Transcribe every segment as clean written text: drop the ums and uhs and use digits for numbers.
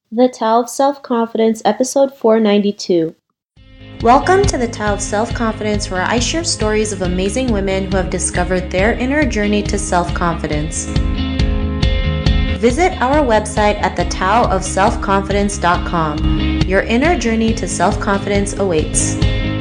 The Tao of Self-Confidence, episode 492. Welcome to the Tao of Self-Confidence, where I share stories of amazing women who have discovered their inner journey to self-confidence. Visit our website at thetaoofselfconfidence.com. Your inner journey to self-confidence awaits.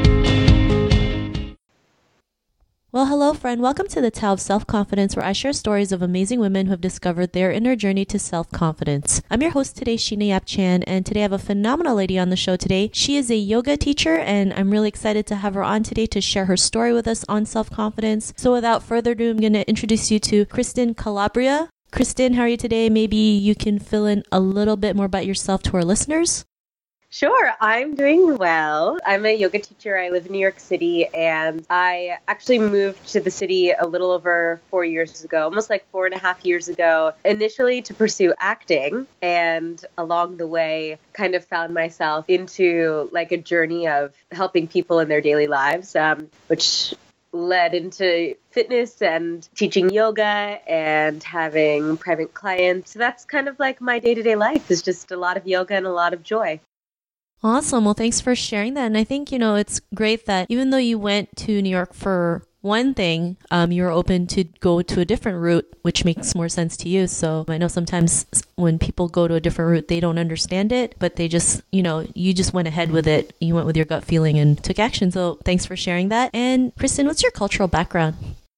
Well, hello, friend. Welcome to the Tao of Self-Confidence, where I share stories of amazing women who have discovered their inner journey to self-confidence. I'm your host today, Sheena Yap Chan, and today I have a phenomenal lady on the show today. She is a yoga teacher, and I'm really excited to have her on today to share her story with us on self-confidence. So without further ado, I'm going to introduce you to Kristen Calabria. Kristen, how are you today? Maybe you can fill in a little bit more about yourself to our listeners. Sure, I'm doing well. I'm a yoga teacher. I live in New York City, and I actually moved to the city a little over 4 years ago, almost like 4.5 years ago, initially to pursue acting. And along the way, kind of found myself into like a journey of helping people in their daily lives, which led into fitness and teaching yoga and having private clients. So that's kind of like my day-to-day life, is just a lot of yoga and a lot of joy. Awesome. Well, thanks for sharing that. And I think, it's great that even though you went to New York for one thing, you're open to go to a different route, which makes more sense to you. So I know sometimes when people go to a different route, they don't understand it, but they just, you just went ahead with it. You went with your gut feeling and took action. So thanks for sharing that. And Kristen, what's your cultural background?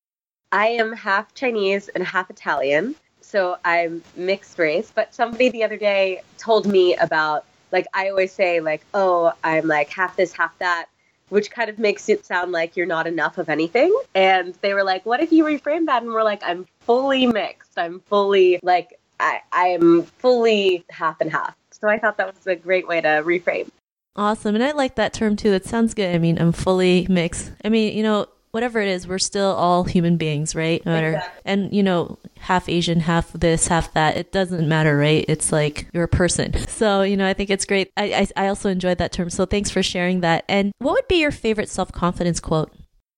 I am half Chinese and half Italian. So I'm mixed race. But somebody the other day told me about, like, I always say, like, oh, I'm like half this, half that, which kind of makes it sound like you're not enough of anything. And they were like, what if you reframe that? And we're like, I'm fully mixed. I'm fully, like, I'm fully half and half. So I thought that was a great way to reframe. Awesome. And I like that term too. It sounds good. I mean, I'm fully mixed. I mean, whatever it is, we're still all human beings, right? No matter, exactly. And, half Asian, half this, half that. It doesn't matter, right? It's like you're a person. So, I think it's great. I also enjoyed that term. So thanks for sharing that. And what would be your favorite self-confidence quote?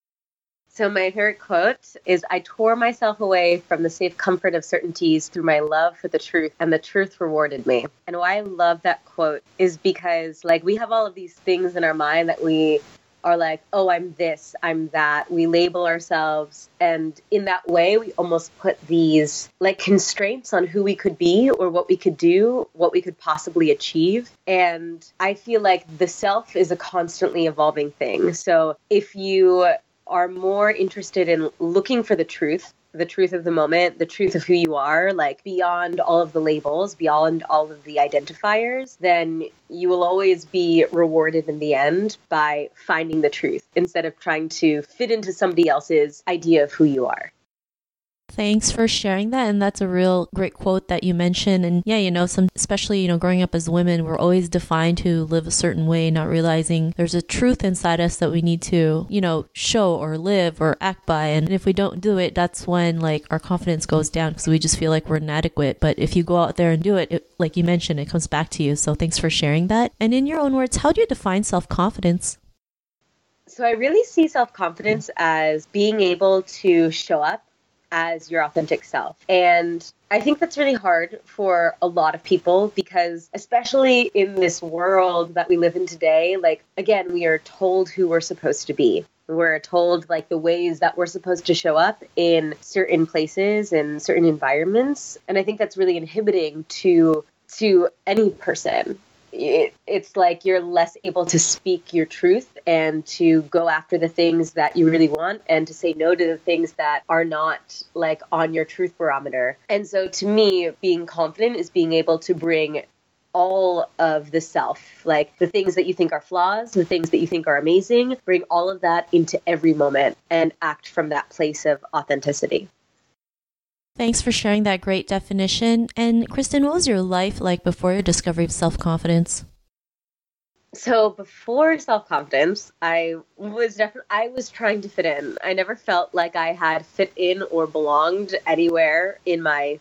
So my favorite quote is, I tore myself away from the safe comfort of certainties through my love for the truth, and the truth rewarded me. And why I love that quote is because, like, we have all of these things in our mind that we are like, oh, I'm this, I'm that. We label ourselves. And in that way, we almost put these like constraints on who we could be or what we could do, what we could possibly achieve. And I feel like the self is a constantly evolving thing. So if you are more interested in looking for the truth of the moment, the truth of who you are, like beyond all of the labels, beyond all of the identifiers, then you will always be rewarded in the end by finding the truth instead of trying to fit into somebody else's idea of who you are. Thanks for sharing that. And that's a real great quote that you mentioned. And yeah, especially, growing up as women, we're always defined to live a certain way, not realizing there's a truth inside us that we need to, show or live or act by. And if we don't do it, that's when like our confidence goes down because we just feel like we're inadequate. But if you go out there and do it, like you mentioned, it comes back to you. So thanks for sharing that. And in your own words, how do you define self-confidence? So I really see self-confidence as being able to show up as your authentic self. And I think that's really hard for a lot of people because, especially in this world that we live in today, like, again, we are told who we're supposed to be. We're told like the ways that we're supposed to show up in certain places and certain environments. And I think that's really inhibiting to any person. It's like you're less able to speak your truth and to go after the things that you really want and to say no to the things that are not like on your truth barometer. And so to me, being confident is being able to bring all of the self, like the things that you think are flaws, the things that you think are amazing, bring all of that into every moment and act from that place of authenticity. Thanks for sharing that great definition. And Kristen, what was your life like before your discovery of self-confidence? So before self-confidence, I was trying to fit in. I never felt like I had fit in or belonged anywhere in my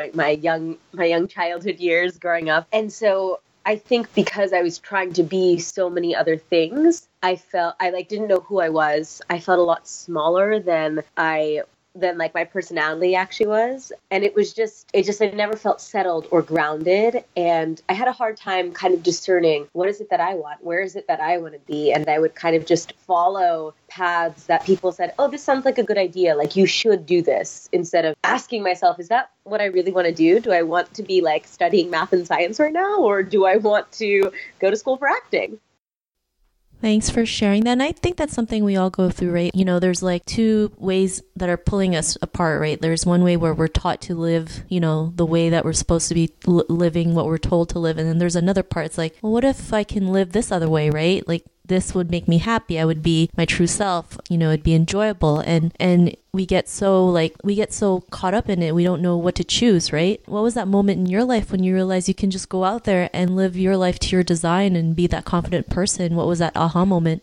young childhood years growing up. And so I think because I was trying to be so many other things, I didn't know who I was. I felt a lot smaller than I than like my personality actually was. And it just I never felt settled or grounded. And I had a hard time kind of discerning, what is it that I want? Where is it that I want to be? And I would kind of just follow paths that people said, oh, this sounds like a good idea. Like, you should do this, instead of asking myself, is that what I really want to do? Do I want to be like studying math and science right now? Or do I want to go to school for acting? Thanks for sharing that. And I think that's something we all go through, right? You know, there's like two ways that are pulling us apart, right? There's one way where we're taught to live, you know, the way that we're supposed to be living, what we're told to live. And then there's another part. It's like, well, what if I can live this other way, right? Like, this would make me happy. I would be my true self, you know, it'd be enjoyable. And we get so caught up in it, we don't know what to choose, right? What was that moment in your life when you realized you can just go out there and live your life to your design and be that confident person? What was that aha moment?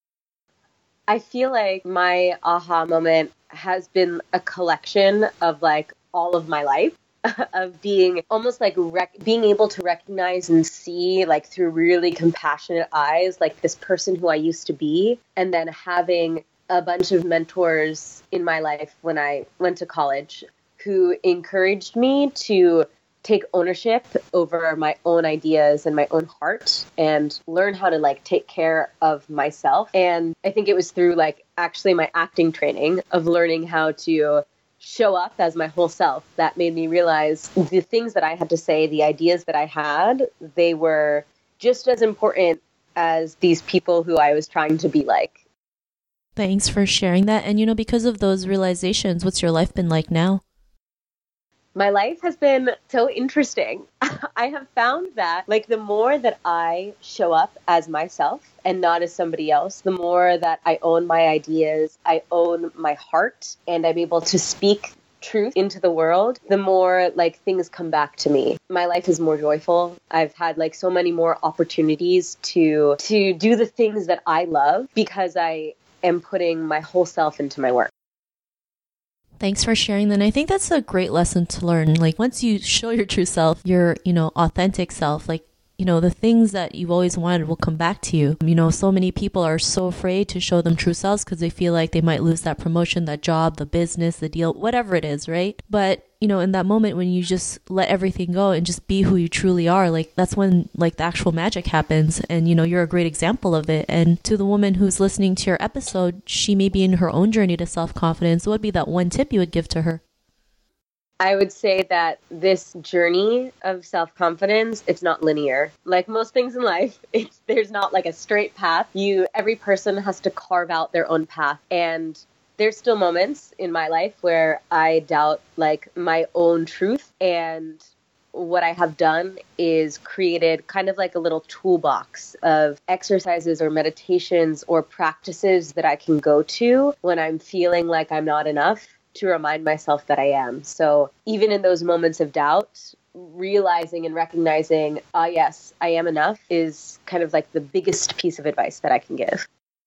I feel like my aha moment has been a collection of like all of my life. Of being almost like being able to recognize and see like through really compassionate eyes, like this person who I used to be, and then having a bunch of mentors in my life when I went to college who encouraged me to take ownership over my own ideas and my own heart and learn how to like take care of myself. And I think it was through like actually my acting training of learning how to show up as my whole self that made me realize the things that I had to say, the ideas that I had, they were just as important as these people who I was trying to be like. Thanks for sharing that. And, you know, because of those realizations, what's your life been like now? My life has been so interesting. I have found that like the more that I show up as myself and not as somebody else, the more that I own my ideas, I own my heart, and I'm able to speak truth into the world, the more like things come back to me. My life is more joyful. I've had like so many more opportunities to do the things that I love because I am putting my whole self into my work. Thanks for sharing that. And I think that's a great lesson to learn. Like, once you show your true self, your, you know, authentic self, like, you know, the things that you've always wanted will come back to you. You know, so many people are so afraid to show them true selves because they feel like they might lose that promotion, that job, the business, the deal, whatever it is, right? But, you know, in that moment when you just let everything go and just be who you truly are, like, that's when like the actual magic happens. And, you know, you're a great example of it. And to the woman who's listening to your episode, she may be in her own journey to self-confidence. What would be that one tip you would give to her? I would say that this journey of self-confidence, it's not linear. Like most things in life, there's not like a straight path. Every person has to carve out their own path. And there's still moments in my life where I doubt like my own truth. And what I have done is created kind of like a little toolbox of exercises or meditations or practices that I can go to when I'm feeling like I'm not enough, to remind myself that I am. So even in those moments of doubt, realizing and recognizing, yes, I am enough, is kind of like the biggest piece of advice that I can give.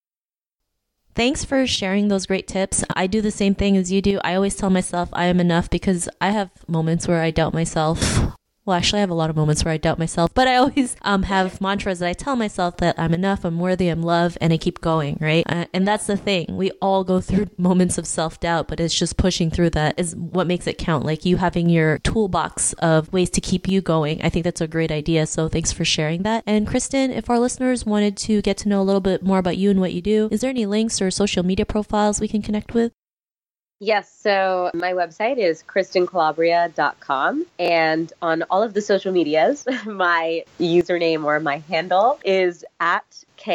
Thanks for sharing those great tips. I do the same thing as you do. I always tell myself I am enough because I have moments where I doubt myself. Well, actually, I have a lot of moments where I doubt myself, but I always have mantras that I tell myself that I'm enough, I'm worthy, I'm loved, and I keep going, right? And that's the thing. We all go through moments of self-doubt, but it's just pushing through that is what makes it count. Like you having your toolbox of ways to keep you going. I think that's a great idea. So thanks for sharing that. And Kristen, if our listeners wanted to get to know a little bit more about you and what you do, is there any links or social media profiles we can connect with? Yes, so my website is kristencalabria.com, and on all of the social medias, my username or my handle is at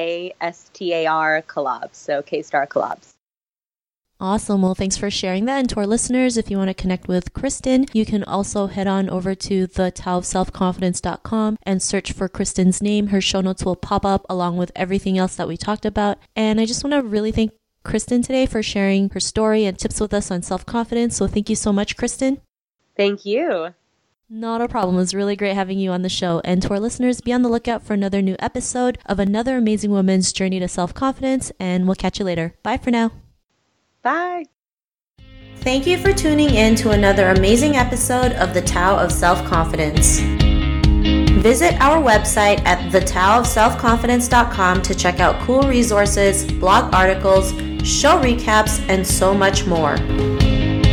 KSTAR Collabs, so K-Star Collabs. Awesome. Well, thanks for sharing that. And to our listeners, if you want to connect with Kristen, you can also head on over to thetaoofselfconfidence.com and search for Kristen's name. Her show notes will pop up along with everything else that we talked about. And I just want to really thank Kristen today for sharing her story and tips with us on self-confidence. So thank you so much, Kristen. Thank you. Not a problem. It was really great having you on the show. And to our listeners, be on the lookout for another new episode of another amazing woman's journey to self-confidence. And we'll catch you later. Bye for now. Bye. Thank you for tuning in to another amazing episode of The Tao of Self-Confidence. Visit our website at thetaoofselfconfidence.com to check out cool resources, blog articles, show recaps, and so much more.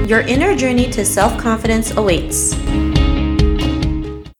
Your inner journey to self-confidence awaits.